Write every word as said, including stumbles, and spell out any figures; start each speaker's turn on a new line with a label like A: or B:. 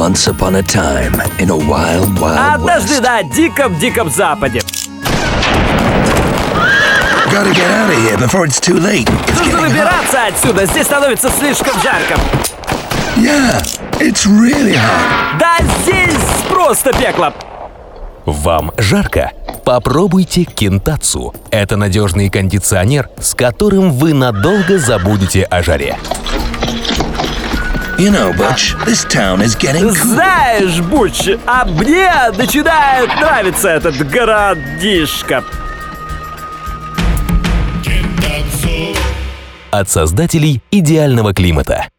A: Once upon a time, in a wild, wild
B: Однажды
A: west.
B: на диком-диком западе.
A: Gotta get out of here before it's too late. It's
B: Нужно
A: getting hot.
B: выбираться отсюда, здесь становится слишком жарко.
A: Yeah, it's really hot.
B: Да здесь просто пекло.
C: Вам жарко? Попробуйте Кентацу. Это надежный кондиционер, с которым вы надолго забудете о жаре.
A: You know, Butch, this town is getting cool.
B: Знаешь, Буч, а мне начинает нравиться этот городишко.
C: От создателей идеального климата.